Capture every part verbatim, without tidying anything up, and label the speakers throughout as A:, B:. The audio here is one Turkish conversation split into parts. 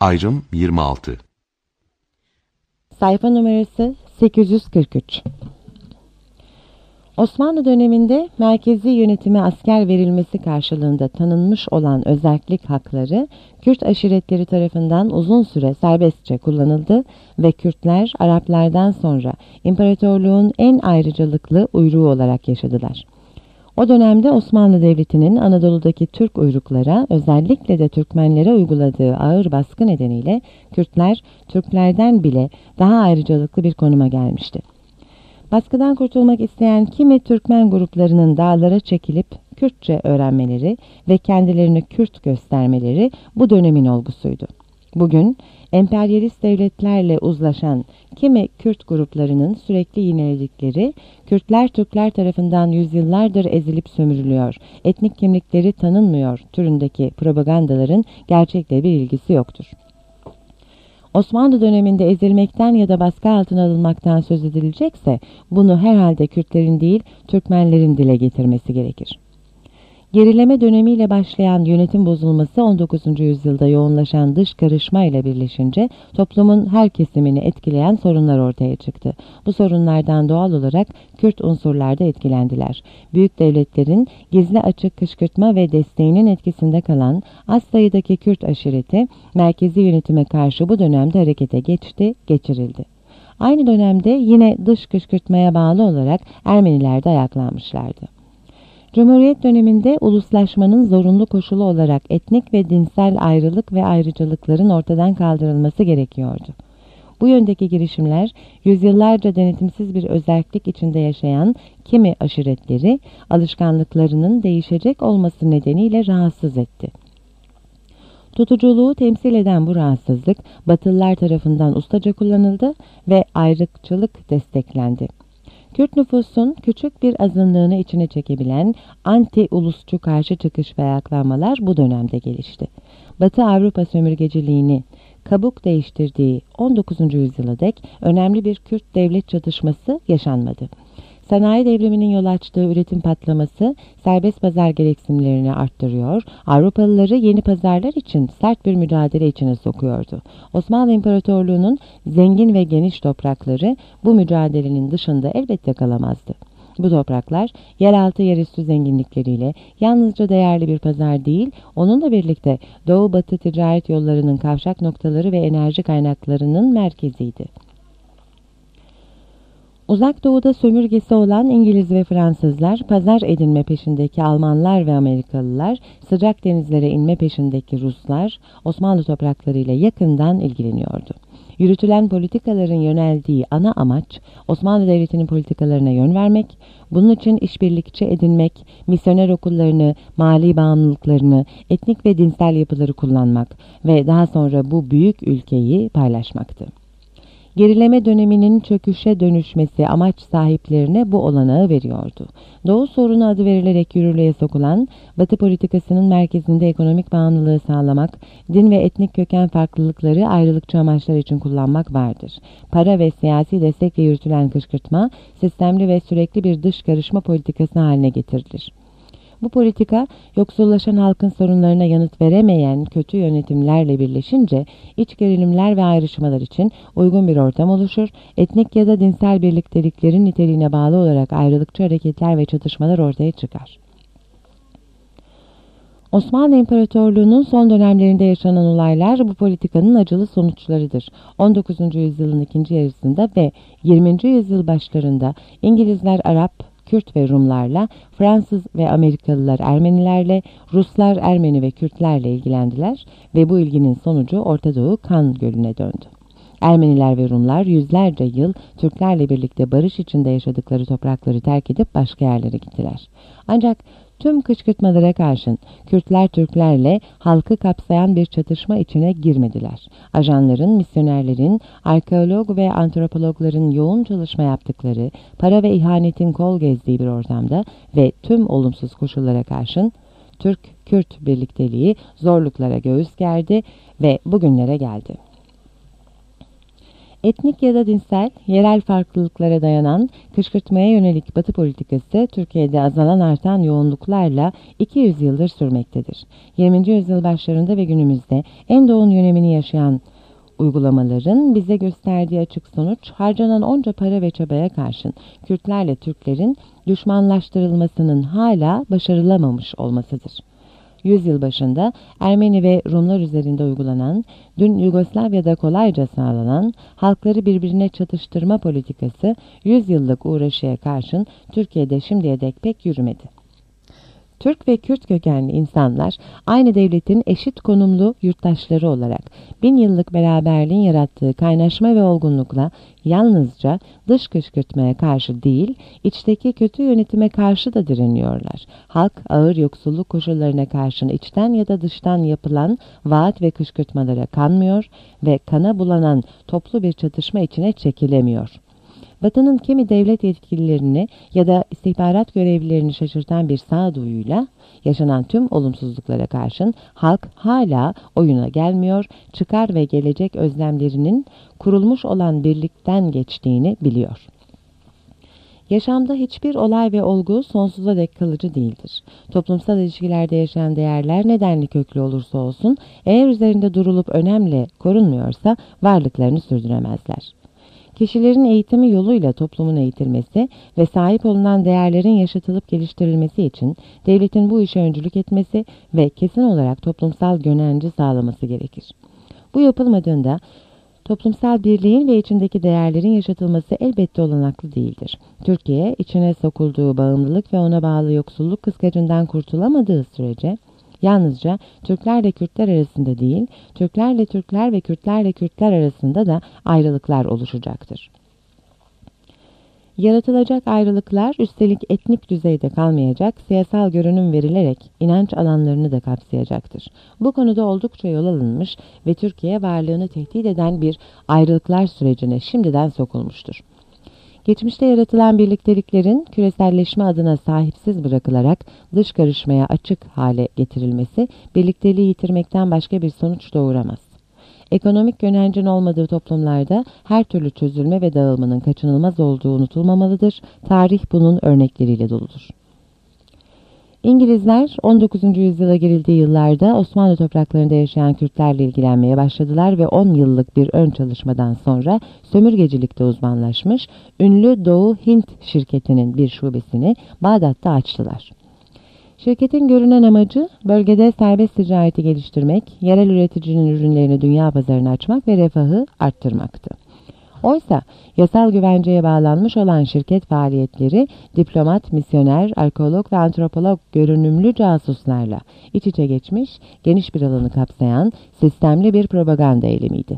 A: Ayrım yirmi altı.
B: Sayfa numarası sekiz yüz kırk üç. Osmanlı döneminde merkezi yönetime asker verilmesi karşılığında tanınmış olan özerklik hakları Kürt aşiretleri tarafından uzun süre serbestçe kullanıldı ve Kürtler Araplardan sonra imparatorluğun en ayrıcalıklı uyruğu olarak yaşadılar. O dönemde Osmanlı Devleti'nin Anadolu'daki Türk uyruklara, özellikle de Türkmenlere uyguladığı ağır baskı nedeniyle Kürtler, Türklerden bile daha ayrıcalıklı bir konuma gelmişti. Baskıdan kurtulmak isteyen kimi Türkmen gruplarının dağlara çekilip Kürtçe öğrenmeleri ve kendilerini Kürt göstermeleri bu dönemin olgusuydu. Bugün emperyalist devletlerle uzlaşan kimi Kürt gruplarının sürekli yineledikleri, Kürtler Türkler tarafından yüzyıllardır ezilip sömürülüyor, etnik kimlikleri tanınmıyor türündeki propagandaların gerçekle bir ilgisi yoktur. Osmanlı döneminde ezilmekten ya da baskı altına alınmaktan söz edilecekse bunu herhalde Kürtlerin değil Türkmenlerin dile getirmesi gerekir. Gerileme dönemiyle başlayan yönetim bozulması on dokuzuncu yüzyılda yoğunlaşan dış karışma ile birleşince toplumun her kesimini etkileyen sorunlar ortaya çıktı. Bu sorunlardan doğal olarak Kürt unsurlar da etkilendiler. Büyük devletlerin gizli açık kışkırtma ve desteğinin etkisinde kalan az sayıdaki Kürt aşireti merkezi yönetime karşı bu dönemde harekete geçti, geçirildi. Aynı dönemde yine dış kışkırtmaya bağlı olarak Ermeniler de ayaklanmışlardı. Cumhuriyet döneminde uluslaşmanın zorunlu koşulu olarak etnik ve dinsel ayrılık ve ayrıcalıkların ortadan kaldırılması gerekiyordu. Bu yöndeki girişimler yüzyıllarca denetimsiz bir özerklik içinde yaşayan kimi aşiretleri alışkanlıklarının değişecek olması nedeniyle rahatsız etti. Tutuculuğu temsil eden bu rahatsızlık Batılılar tarafından ustaca kullanıldı ve ayrıkçılık desteklendi. Kürt nüfusun küçük bir azınlığını içine çekebilen anti-ulusçu karşı çıkış ve ayaklanmalar bu dönemde gelişti. Batı Avrupa sömürgeciliğini kabuk değiştirdiği on dokuzuncu yüzyıla dek önemli bir Kürt devlet çatışması yaşanmadı. Sanayi devriminin yol açtığı üretim patlaması serbest pazar gereksinimlerini arttırıyor, Avrupalıları yeni pazarlar için sert bir mücadele içine sokuyordu. Osmanlı İmparatorluğu'nun zengin ve geniş toprakları bu mücadelenin dışında elbette kalamazdı. Bu topraklar yeraltı yerüstü zenginlikleriyle yalnızca değerli bir pazar değil, onunla birlikte doğu-batı ticaret yollarının kavşak noktaları ve enerji kaynaklarının merkeziydi. Uzak Doğu'da sömürgesi olan İngiliz ve Fransızlar, pazar edinme peşindeki Almanlar ve Amerikalılar, sıcak denizlere inme peşindeki Ruslar, Osmanlı topraklarıyla yakından ilgileniyordu. Yürütülen politikaların yöneldiği ana amaç, Osmanlı Devleti'nin politikalarına yön vermek, bunun için işbirlikçi edinmek, misyoner okullarını, mali bağımlılıklarını, etnik ve dinsel yapıları kullanmak ve daha sonra bu büyük ülkeyi paylaşmaktı. Gerileme döneminin çöküşe dönüşmesi amaç sahiplerine bu olanağı veriyordu. Doğu sorunu adı verilerek yürürlüğe sokulan, Batı politikasının merkezinde ekonomik bağımlılığı sağlamak, din ve etnik köken farklılıkları ayrılıkçı amaçlar için kullanmak vardır. Para ve siyasi destekle yürütülen kışkırtma, sistemli ve sürekli bir dış karışma politikası haline getirilir. Bu politika, yoksullaşan halkın sorunlarına yanıt veremeyen kötü yönetimlerle birleşince iç gerilimler ve ayrışmalar için uygun bir ortam oluşur, etnik ya da dinsel birlikteliklerin niteliğine bağlı olarak ayrılıkçı hareketler ve çatışmalar ortaya çıkar. Osmanlı İmparatorluğu'nun son dönemlerinde yaşanan olaylar bu politikanın acılı sonuçlarıdır. on dokuzuncu yüzyılın ikinci yarısında ve yirminci yüzyıl başlarında İngilizler Arap, Kürt ve Rumlarla, Fransız ve Amerikalılar Ermenilerle, Ruslar Ermeni ve Kürtlerle ilgilendiler ve bu ilginin sonucu Orta Doğu kan gölüne döndü. Ermeniler ve Rumlar yüzlerce yıl Türklerle birlikte barış içinde yaşadıkları toprakları terk edip başka yerlere gittiler. Ancak tüm kışkırtmalara karşın Kürtler Türklerle halkı kapsayan bir çatışma içine girmediler. Ajanların, misyonerlerin, arkeolog ve antropologların yoğun çalışma yaptıkları, para ve ihanetin kol gezdiği bir ortamda ve tüm olumsuz koşullara karşın Türk-Kürt birlikteliği zorluklara göğüs gerdi ve bugünlere geldi. Etnik ya da dinsel, yerel farklılıklara dayanan kışkırtmaya yönelik Batı politikası Türkiye'de azalan artan yoğunluklarla iki yüz yıldır sürmektedir. yirminci yüzyıl başlarında ve günümüzde en yoğun dönemini yaşayan uygulamaların bize gösterdiği açık sonuç, harcanan onca para ve çabaya karşın Kürtlerle Türklerin düşmanlaştırılmasının hala başarılamamış olmasıdır. Yüzyıl başında Ermeni ve Rumlar üzerinde uygulanan, dün Yugoslavya'da kolayca sağlanan halkları birbirine çatıştırma politikası yüzyıllık uğraşıya karşın Türkiye'de şimdiye dek pek yürümedi. Türk ve Kürt kökenli insanlar aynı devletin eşit konumlu yurttaşları olarak bin yıllık beraberliğin yarattığı kaynaşma ve olgunlukla yalnızca dış kışkırtmaya karşı değil, içteki kötü yönetime karşı da direniyorlar. Halk ağır yoksulluk koşullarına karşın içten ya da dıştan yapılan vaat ve kışkırtmalara kanmıyor ve kana bulanan toplu bir çatışma içine çekilemiyor. Batı'nın kimi devlet yetkililerini ya da istihbarat görevlilerini şaşırtan bir sağduyuyla yaşanan tüm olumsuzluklara karşın halk hala oyuna gelmiyor, çıkar ve gelecek özlemlerinin kurulmuş olan birlikten geçtiğini biliyor. Yaşamda hiçbir olay ve olgu sonsuza dek kalıcı değildir. Toplumsal ilişkilerde yaşayan değerler nedenli köklü olursa olsun, eğer üzerinde durulup önemli korunmuyorsa varlıklarını sürdüremezler. Kişilerin eğitimi yoluyla toplumun eğitilmesi ve sahip olunan değerlerin yaşatılıp geliştirilmesi için devletin bu işe öncülük etmesi ve kesin olarak toplumsal gönenci sağlaması gerekir. Bu yapılmadığında toplumsal birliğin ve içindeki değerlerin yaşatılması elbette olanaklı değildir. Türkiye, içine sokulduğu bağımlılık ve ona bağlı yoksulluk kıskacından kurtulamadığı sürece, yalnızca Türklerle Kürtler arasında değil, Türklerle Türkler ve Kürtlerle Kürtler arasında da ayrılıklar oluşacaktır. Yaratılacak ayrılıklar üstelik etnik düzeyde kalmayacak, siyasal görünüm verilerek inanç alanlarını da kapsayacaktır. Bu konuda oldukça yol alınmış ve Türkiye varlığını tehdit eden bir ayrılıklar sürecine şimdiden sokulmuştur. Geçmişte yaratılan birlikteliklerin küreselleşme adına sahipsiz bırakılarak dış karışmaya açık hale getirilmesi, birlikteliği yitirmekten başka bir sonuç doğuramaz. Ekonomik yönencin olmadığı toplumlarda her türlü çözülme ve dağılmanın kaçınılmaz olduğu unutulmamalıdır. Tarih bunun örnekleriyle doludur. İngilizler on dokuzuncu yüzyıla girildiği yıllarda Osmanlı topraklarında yaşayan Kürtlerle ilgilenmeye başladılar ve on yıllık bir ön çalışmadan sonra sömürgecilikte uzmanlaşmış ünlü Doğu Hint şirketinin bir şubesini Bağdat'ta açtılar. Şirketin görünen amacı bölgede serbest ticareti geliştirmek, yerel üreticinin ürünlerini dünya pazarına açmak ve refahı arttırmaktı. Oysa yasal güvenceye bağlanmış olan şirket faaliyetleri diplomat, misyoner, arkeolog ve antropolog görünümlü casuslarla iç içe geçmiş, geniş bir alanı kapsayan sistemli bir propaganda eylemiydi.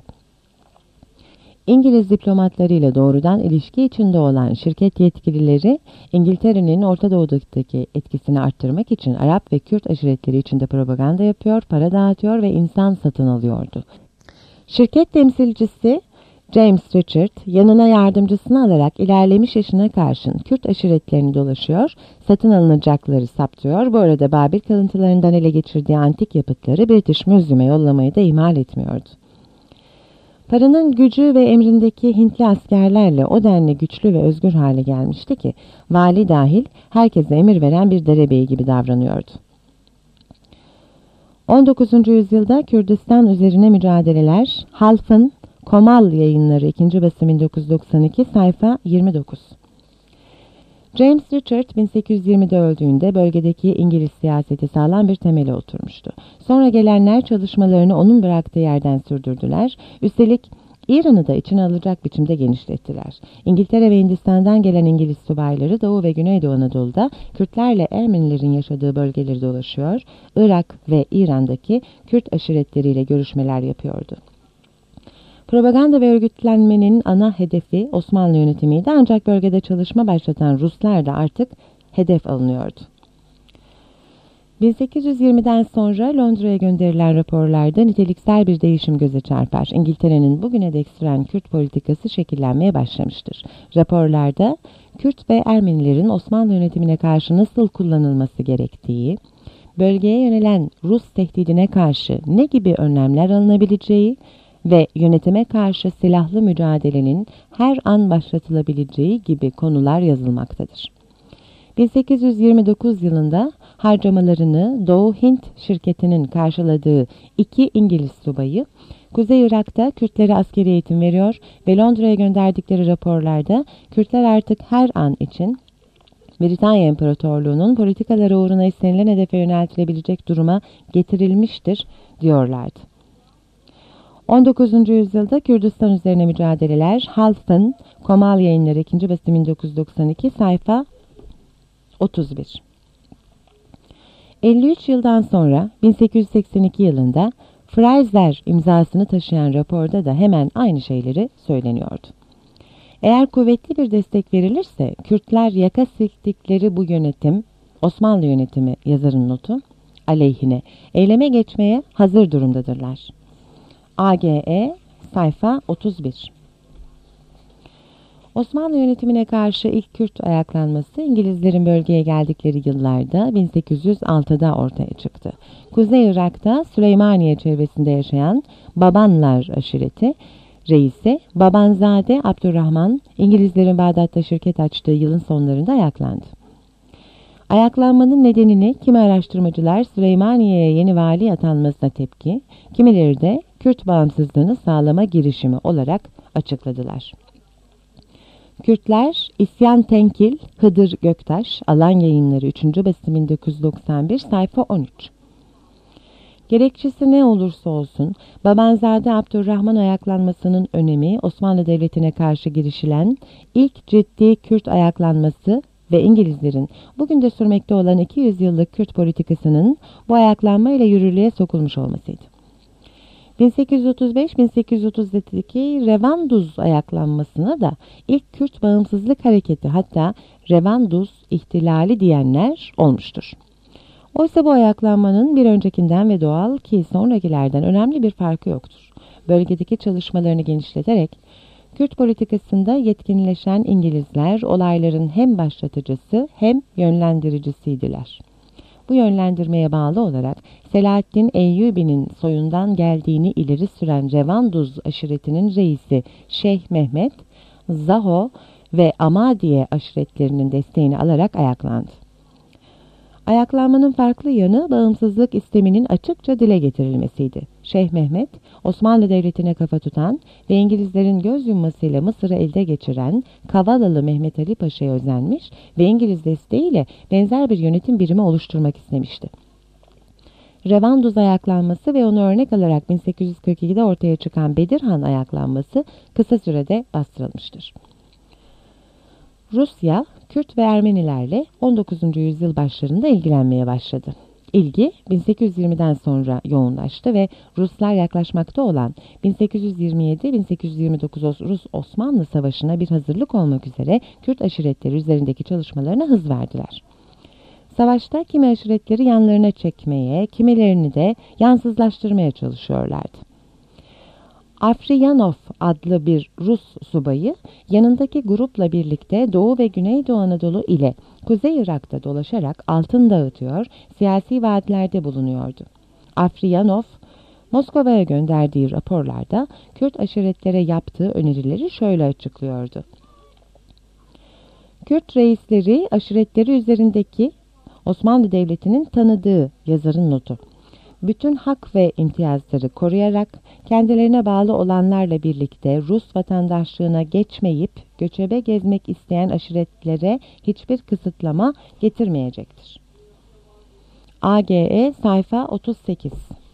B: İngiliz diplomatlarıyla doğrudan ilişki içinde olan şirket yetkilileri İngiltere'nin Orta Doğu'daki etkisini arttırmak için Arap ve Kürt aşiretleri içinde propaganda yapıyor, para dağıtıyor ve insan satın alıyordu. Şirket temsilcisi James Richard yanına yardımcısını alarak ilerlemiş yaşına karşın Kürt aşiretlerini dolaşıyor, satın alınacakları saptıyor. Bu arada Babil kalıntılarından ele geçirdiği antik yapıtları British Museum'a yollamayı da ihmal etmiyordu. Paranın gücü ve emrindeki Hintli askerlerle o denli güçlü ve özgür hale gelmişti ki vali dahil herkese emir veren bir derebeyi gibi davranıyordu. on dokuzuncu yüzyılda Kürdistan üzerine mücadeleler, Half'ın Komal Yayınları ikinci basım bin dokuz yüz doksan iki sayfa yirmi dokuz. James Richard bin sekiz yüz yirmide öldüğünde bölgedeki İngiliz siyaseti sağlam bir temele oturmuştu. Sonra gelenler çalışmalarını onun bıraktığı yerden sürdürdüler. Üstelik İran'ı da içine alacak biçimde genişlettiler. İngiltere ve Hindistan'dan gelen İngiliz subayları Doğu ve Güneydoğu Anadolu'da Kürtlerle Ermenilerin yaşadığı bölgeleri dolaşıyor, Irak ve İran'daki Kürt aşiretleriyle görüşmeler yapıyordu. Propaganda ve örgütlenmenin ana hedefi Osmanlı yönetimiydi, ancak bölgede çalışma başlatan Ruslar da artık hedef alınıyordu. bin sekiz yüz yirmiden sonra Londra'ya gönderilen raporlarda niteliksel bir değişim göze çarpar. İngiltere'nin bugüne dek süren Kürt politikası şekillenmeye başlamıştır. Raporlarda Kürt ve Ermenilerin Osmanlı yönetimine karşı nasıl kullanılması gerektiği, bölgeye yönelen Rus tehdidine karşı ne gibi önlemler alınabileceği, ve yönetime karşı silahlı mücadelenin her an başlatılabileceği gibi konular yazılmaktadır. bin sekiz yüz yirmi dokuz yılında harcamalarını Doğu Hint şirketinin karşıladığı iki İngiliz subayı, Kuzey Irak'ta Kürtlere askeri eğitim veriyor ve Londra'ya gönderdikleri raporlarda Kürtler artık her an için Britanya İmparatorluğu'nun politikaları uğruna istenilen hedefe yöneltilebilecek duruma getirilmiştir diyorlardı. on dokuzuncu yüzyılda Kürdistan üzerine mücadeleler, Halfdan, Komal Yayınları ikinci basım bin dokuz yüz doksan iki, sayfa otuz bir. elli üç yıldan sonra bin sekiz yüz seksen iki yılında Fraser imzasını taşıyan raporda da hemen aynı şeyleri söyleniyordu. Eğer kuvvetli bir destek verilirse Kürtler yaka silktikleri bu yönetim, Osmanlı yönetimi yazarın notu, aleyhine eyleme geçmeye hazır durumdadırlar. A G E sayfa otuz bir. Osmanlı yönetimine karşı ilk Kürt ayaklanması İngilizlerin bölgeye geldikleri yıllarda bin sekiz yüz altıda ortaya çıktı. Kuzey Irak'ta Süleymaniye çevresinde yaşayan Babanlar aşireti reisi Babanzade Abdurrahman, İngilizlerin Bağdat'ta şirket açtığı yılın sonlarında ayaklandı. Ayaklanmanın nedenini kimi araştırmacılar Süleymaniye'ye yeni vali atanmasına tepki, kimileri de Kürt bağımsızlığını sağlama girişimi olarak açıkladılar. Kürtler, İsyan Tenkil, Hıdır Göktaş, Alan Yayınları üçüncü basım bin dokuz yüz doksan bir, sayfa on üç. Gerekçesi ne olursa olsun, Babanzade Abdurrahman ayaklanmasının önemi Osmanlı Devleti'ne karşı girişilen ilk ciddi Kürt ayaklanması ve İngilizlerin bugün de sürmekte olan iki yüz yıllık Kürt politikasının bu ayaklanma ile yürürlüğe sokulmuş olmasıydı. bin sekiz yüz otuz beş bin sekiz yüz otuz yedideki Revanduz ayaklanmasına da ilk Kürt bağımsızlık hareketi, hatta Revanduz ihtilali diyenler olmuştur. Oysa bu ayaklanmanın bir öncekinden ve doğal ki sonrakilerden önemli bir farkı yoktur. Bölgedeki çalışmalarını genişleterek Kürt politikasında yetkinleşen İngilizler olayların hem başlatıcısı hem yönlendiricisiydiler. Bu yönlendirmeye bağlı olarak Selahaddin Eyyubi'nin soyundan geldiğini ileri süren Revanduz aşiretinin reisi Şeyh Mehmet, Zaho ve Amadiye aşiretlerinin desteğini alarak ayaklandı. Ayaklanmanın farklı yanı bağımsızlık isteminin açıkça dile getirilmesiydi. Şeyh Mehmet, Osmanlı Devleti'ne kafa tutan ve İngilizlerin göz yummasıyla Mısır'ı elde geçiren Kavalalı Mehmet Ali Paşa'ya özenmiş ve İngiliz desteğiyle benzer bir yönetim birimi oluşturmak istemişti. Revanduz ayaklanması ve onu örnek alarak bin sekiz yüz kırk ikide ortaya çıkan Bedirhan ayaklanması kısa sürede bastırılmıştır. Rusya, Kürt ve Ermenilerle on dokuzuncu yüzyıl başlarında ilgilenmeye başladı. İlgi bin sekiz yüz yirmiden sonra yoğunlaştı ve Ruslar yaklaşmakta olan bin sekiz yüz yirmi yedi bin sekiz yüz yirmi dokuz Rus-Osmanlı Savaşı'na bir hazırlık olmak üzere Kürt aşiretleri üzerindeki çalışmalarına hız verdiler. Savaşta kimi aşiretleri yanlarına çekmeye, kimilerini de yansızlaştırmaya çalışıyorlardı. Afriyanov adlı bir Rus subayı yanındaki grupla birlikte Doğu ve Güneydoğu Anadolu ile Kuzey Irak'ta dolaşarak altın dağıtıyor, siyasi vaatlerde bulunuyordu. Afriyanov, Moskova'ya gönderdiği raporlarda Kürt aşiretlere yaptığı önerileri şöyle açıklıyordu. Kürt reisleri aşiretleri üzerindeki Osmanlı Devleti'nin tanıdığı yazarın notu. Bütün hak ve imtiyazları koruyarak kendilerine bağlı olanlarla birlikte Rus vatandaşlığına geçmeyip göçebe gezmek isteyen aşiretlere hiçbir kısıtlama getirmeyecektir. A G E sayfa otuz sekiz.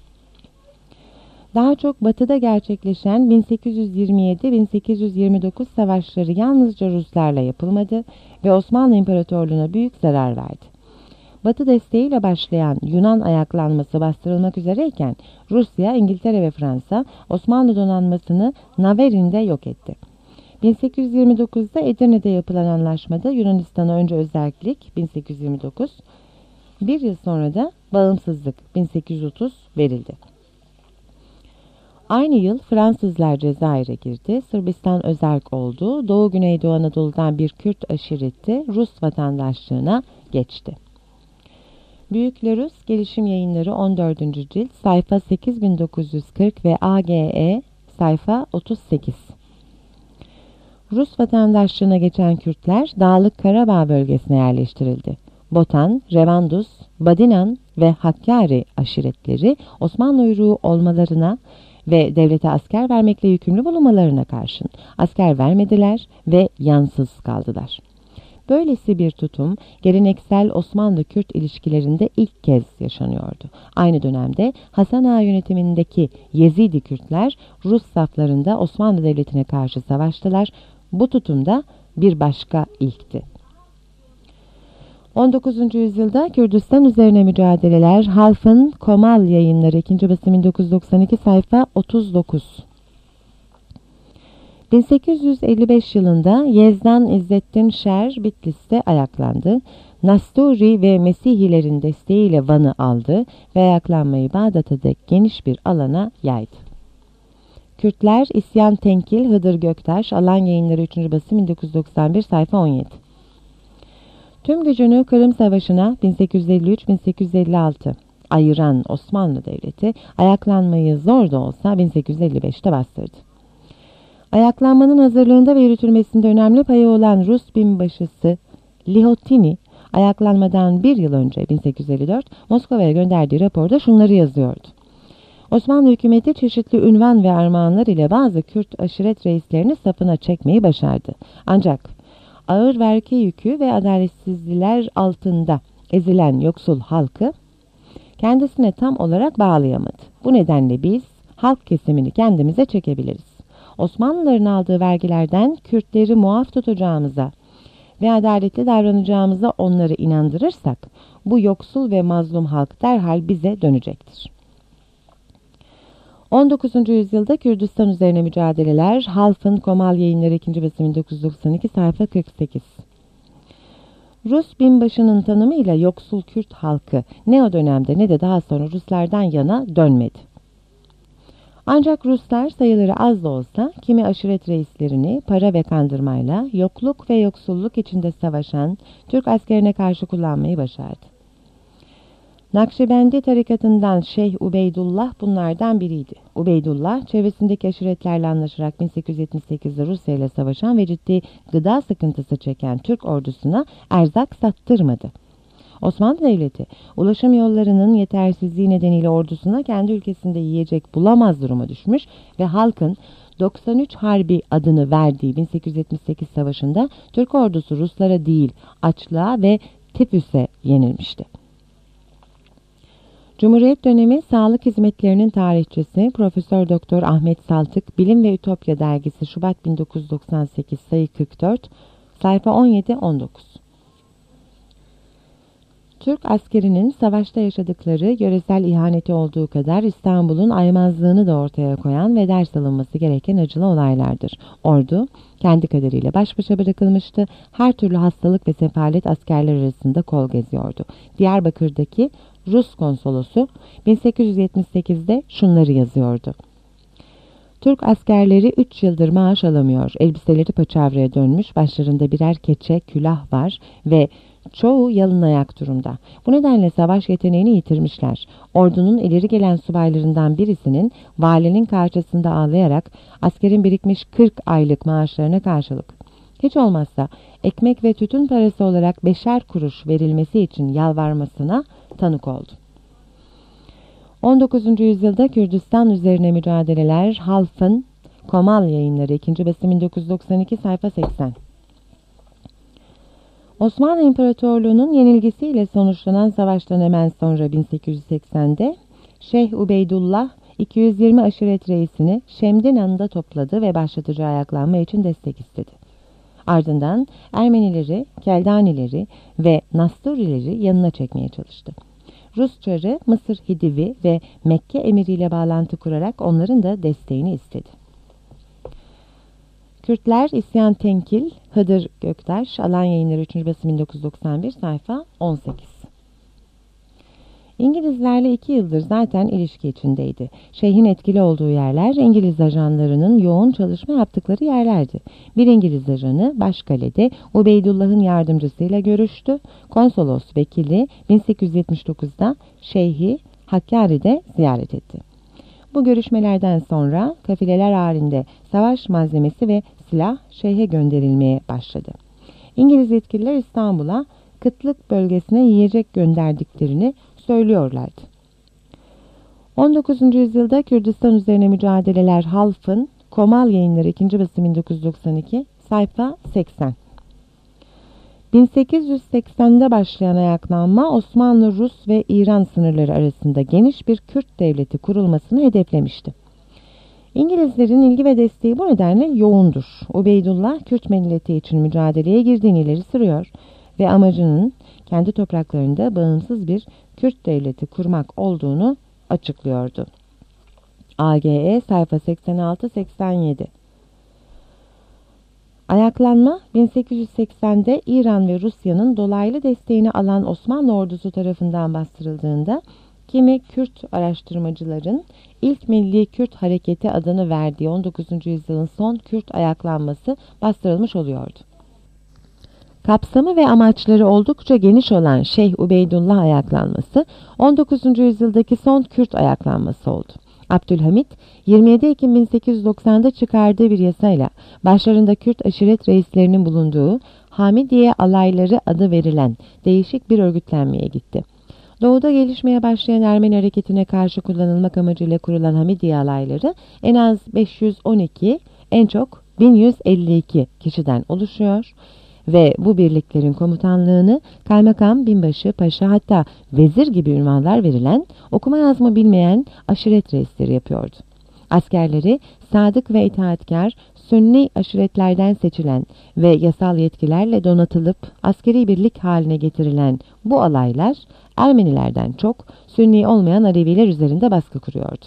B: Daha çok batıda gerçekleşen bin sekiz yüz yirmi yedi bin sekiz yüz yirmi dokuz savaşları yalnızca Ruslarla yapılmadı ve Osmanlı İmparatorluğu'na büyük zarar verdi. Batı desteğiyle başlayan Yunan ayaklanması bastırılmak üzereyken Rusya, İngiltere ve Fransa Osmanlı donanmasını Naverin'de yok etti. bin sekiz yüz yirmi dokuzda Edirne'de yapılan anlaşmada Yunanistan'a önce özerklik bin sekiz yüz yirmi dokuz, bir yıl sonra da bağımsızlık bin sekiz yüz otuz verildi. Aynı yıl Fransızlar Cezayir'e girdi, Sırbistan özerk oldu, Doğu Güneydoğu Anadolu'dan bir Kürt aşireti Rus vatandaşlığına geçti. Büyük Larus Gelişim Yayınları on dördüncü cilt sayfa sekiz bin dokuz yüz kırk ve A G E sayfa otuz sekiz. Rus vatandaşlığına geçen Kürtler Dağlık Karabağ bölgesine yerleştirildi. Botan, Revandus, Badinan ve Hakkari aşiretleri Osmanlı uyruğu olmalarına ve devlete asker vermekle yükümlü bulunmalarına karşın asker vermediler ve yansız kaldılar. Böylesi bir tutum geleneksel Osmanlı-Kürt ilişkilerinde ilk kez yaşanıyordu. Aynı dönemde Hasan Ağa yönetimindeki Yezidi Kürtler Rus saflarında Osmanlı Devleti'ne karşı savaştılar. Bu tutumda bir başka ilkti. on dokuzuncu yüzyılda Kürdistan üzerine mücadeleler Half'ın Komal Yayınları ikinci basım bin dokuz yüz doksan iki sayfa otuz dokuz. bin sekiz yüz elli beş yılında Yezdan İzzettin Şer Bitlis'te ayaklandı. Nasturi ve Mesihilerin desteğiyle Van'ı aldı ve ayaklanmayı Bağdat'a dek geniş bir alana yaydı. Kürtler İsyan Tenkil Hıdır Göktaş Alan Yayınları üçüncü basım bin dokuz yüz doksan bir sayfa on yedi. Tüm gücünü Kırım Savaşı'na bin sekiz yüz elli üç bin sekiz yüz elli altı ayıran Osmanlı Devleti ayaklanmayı zor da olsa bin sekiz yüz elli beşte bastırdı. Ayaklanmanın hazırlığında ve yürütülmesinde önemli payı olan Rus binbaşısı Lihotini, ayaklanmadan bir yıl önce bin sekiz yüz elli dört Moskova'ya gönderdiği raporda şunları yazıyordu. Osmanlı hükümeti çeşitli ünvan ve armağanlar ile bazı Kürt aşiret reislerini safına çekmeyi başardı. Ancak ağır vergi yükü ve adaletsizlikler altında ezilen yoksul halkı kendisine tam olarak bağlayamadı. Bu nedenle biz halk kesimini kendimize çekebiliriz. Osmanlıların aldığı vergilerden Kürtleri muaf tutacağımıza ve adaletli davranacağımıza onları inandırırsak bu yoksul ve mazlum halk derhal bize dönecektir. on dokuzuncu yüzyılda Kürdistan üzerine mücadeleler Half'ın Komal Yayınları ikinci basım bin dokuz yüz doksan iki sayfa kırk sekiz. Rus binbaşının tanımıyla yoksul Kürt halkı ne o dönemde ne de daha sonra Ruslardan yana dönmedi. Ancak Ruslar sayıları az da olsa kimi aşiret reislerini para ve kandırmayla yokluk ve yoksulluk içinde savaşan Türk askerine karşı kullanmayı başardı. Nakşibendi tarikatından Şeyh Ubeydullah bunlardan biriydi. Ubeydullah, çevresindeki aşiretlerle anlaşarak bin sekiz yüz yetmiş sekizde Rusya ile savaşan ve ciddi gıda sıkıntısı çeken Türk ordusuna erzak sattırmadı. Osmanlı Devleti, ulaşım yollarının yetersizliği nedeniyle ordusuna kendi ülkesinde yiyecek bulamaz duruma düşmüş ve halkın doksan üç Harbi adını verdiği bin sekiz yüz yetmiş sekiz savaşında Türk ordusu Ruslara değil açlığa ve tifüse yenilmişti. Cumhuriyet dönemi sağlık hizmetlerinin tarihçisi Profesör Doktor Ahmet Saltık Bilim ve Ütopya dergisi Şubat bin dokuz yüz doksan sekiz sayı kırk dört sayfa on yedi on dokuz. Türk askerinin savaşta yaşadıkları yöresel ihaneti olduğu kadar İstanbul'un aymazlığını da ortaya koyan ve ders alınması gereken acılı olaylardır. Ordu kendi kaderiyle baş başa bırakılmıştı. Her türlü hastalık ve sefalet askerler arasında kol geziyordu. Diyarbakır'daki Rus konsolosu bin sekiz yüz yetmiş sekizde şunları yazıyordu. Türk askerleri üç yıldır maaş alamıyor. Elbiseleri paçavraya dönmüş, başlarında birer keçe, külah var ve çoğu yalın ayak durumda. Bu nedenle savaş yeteneğini yitirmişler. Ordunun ileri gelen subaylarından birisinin valinin karşısında ağlayarak askerin birikmiş kırk aylık maaşlarına karşılık hiç olmazsa ekmek ve tütün parası olarak beşer kuruş verilmesi için yalvarmasına tanık oldu. on dokuzuncu yüzyılda Kürdistan üzerine mücadeleler Half'ın Komal Yayınları ikinci basım bin dokuz yüz doksan iki sayfa seksen. Osmanlı İmparatorluğu'nun yenilgisiyle sonuçlanan savaştan hemen sonra bin sekiz yüz seksende Şeyh Ubeydullah iki yüz yirmi aşiret reisini Şemdinan'da topladı ve başlatıcı ayaklanma için destek istedi. Ardından Ermenileri, Keldanileri ve Nasturileri yanına çekmeye çalıştı. Rus çarı Mısır Hidivi ve Mekke emiriyle bağlantı kurarak onların da desteğini istedi. Kürtler İsyan Tenkil, Hıdır Göktaş, Alan Yayınları üçüncü basım bin dokuz yüz doksan bir sayfa on sekiz. İngilizlerle iki yıldır zaten ilişki içindeydi. Şeyhin etkili olduğu yerler İngiliz ajanlarının yoğun çalışma yaptıkları yerlerdi. Bir İngiliz ajanı Başkale'de Ubeydullah'ın yardımcısıyla görüştü. Konsolos vekili bin sekiz yüz yetmiş dokuzda Şeyhi Hakkari'de ziyaret etti. Bu görüşmelerden sonra kafileler halinde savaş malzemesi ve silah şeyhe gönderilmeye başladı. İngiliz yetkililer İstanbul'a kıtlık bölgesine yiyecek gönderdiklerini söylüyorlardı. on dokuzuncu yüzyılda Kürdistan üzerine mücadeleler Half'ın Komal Yayınları ikinci basım bin dokuz yüz doksan iki sayfa seksen. bin sekiz yüz seksende başlayan ayaklanma Osmanlı, Rus ve İran sınırları arasında geniş bir Kürt devleti kurulmasını hedeflemişti. İngilizlerin ilgi ve desteği bu nedenle yoğundur. Ubeydullah Kürt milleti için mücadeleye girdiğini ileri sürüyor ve amacının kendi topraklarında bağımsız bir Kürt devleti kurmak olduğunu açıklıyordu. A G E sayfa seksen altı seksen yedi. Ayaklanma bin sekiz yüz seksende İran ve Rusya'nın dolaylı desteğini alan Osmanlı ordusu tarafından bastırıldığında kimi Kürt araştırmacıların ilk Milli Kürt Hareketi adını verdiği on dokuzuncu yüzyılın son Kürt ayaklanması bastırılmış oluyordu. Kapsamı ve amaçları oldukça geniş olan Şeyh Ubeydullah ayaklanması on dokuzuncu yüzyıldaki son Kürt ayaklanması oldu. Abdülhamit yirmi yedi Ekim bin sekiz yüz doksanda çıkardığı bir yasayla başlarında Kürt aşiret reislerinin bulunduğu Hamidiye alayları adı verilen değişik bir örgütlenmeye gitti. Doğuda gelişmeye başlayan Ermeni hareketine karşı kullanılmak amacıyla kurulan Hamidiye alayları en az beş yüz on iki, en çok bin yüz elli iki kişiden oluşuyor ve bu birliklerin komutanlığını kaymakam, binbaşı, paşa hatta vezir gibi ünvanlar verilen okuma yazma bilmeyen aşiret reisleri yapıyordu. Askerleri sadık ve itaatkar Sünni aşiretlerden seçilen ve yasal yetkilerle donatılıp askeri birlik haline getirilen bu alaylar Ermenilerden çok Sünni olmayan Aleviler üzerinde baskı kuruyordu.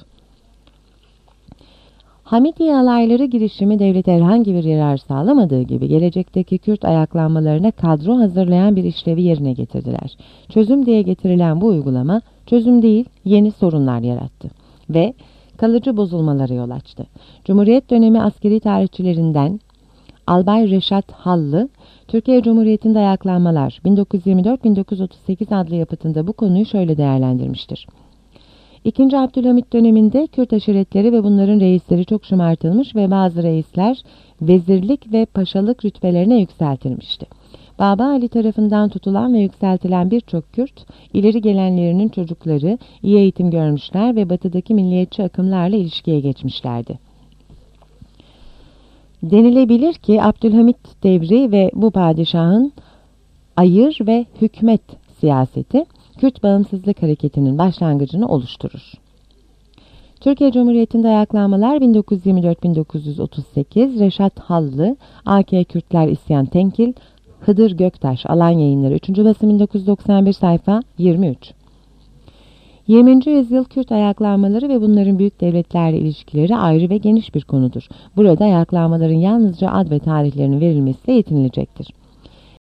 B: Hamidiye alayları girişimi devlete herhangi bir yarar sağlamadığı gibi gelecekteki Kürt ayaklanmalarına kadro hazırlayan bir işlevi yerine getirdiler. Çözüm diye getirilen bu uygulama çözüm değil, yeni sorunlar yarattı ve kalıcı bozulmalara yol açtı. Cumhuriyet dönemi askeri tarihçilerinden Albay Reşat Hallı, Türkiye Cumhuriyeti'nde ayaklanmalar bin dokuz yüz yirmi dört bin dokuz yüz otuz sekiz adlı yapıtında bu konuyu şöyle değerlendirmiştir. İkinci Abdülhamit döneminde Kürt aşiretleri ve bunların reisleri çok şımartılmış ve bazı reisler vezirlik ve paşalık rütbelerine yükseltilmişti. Baba Ali tarafından tutulan ve yükseltilen birçok Kürt, ileri gelenlerinin çocukları iyi eğitim görmüşler ve batıdaki milliyetçi akımlarla ilişkiye geçmişlerdi. Denilebilir ki Abdülhamit devri ve bu padişahın ayır ve hükmet siyaseti Kürt bağımsızlık hareketinin başlangıcını oluşturur. Türkiye Cumhuriyeti'nde ayaklanmalar bin dokuz yüz yirmi dört bin dokuz yüz otuz sekiz, Reşat Hallı, A K Kürtler İsyan Tenkil, Hıdır Göktaş, Alan Yayınları üçüncü basım bin dokuz yüz doksan bir sayfa yirmi üç. yirminci yüzyıl Kürt ayaklanmaları ve bunların büyük devletlerle ilişkileri ayrı ve geniş bir konudur. Burada ayaklanmaların yalnızca ad ve tarihlerinin verilmesiyle yetinilecektir.